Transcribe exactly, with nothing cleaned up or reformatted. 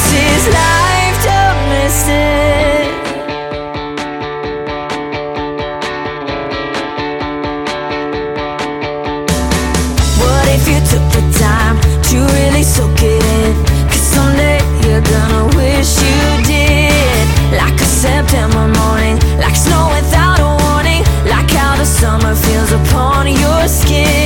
is life, don't miss it. What if you took the time to really soak it in? 'Cause someday you're gonna wish you did. Like a September morning, like snow without a warning, like how the summer feels upon your skin.